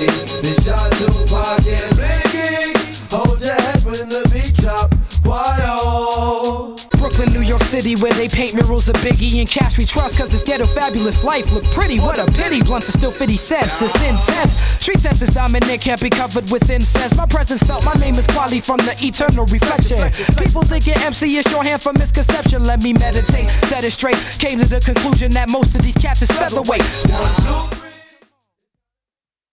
This shot Tupac and Biggie. Hold your head when the beat drop. Why oh? Brooklyn, New York City, where they paint murals of Biggie and Cash we trust, cause this ghetto fabulous life look pretty. What a pity, blunts are still 50 cents, it's intense. Street sense is dominant, can't be covered with incense. My presence felt, my name is Quali from the eternal reflection. People think your MC is shorthand for misconception. Let me meditate, set it straight. Came to the conclusion that most of these cats is featherweight. 1, 2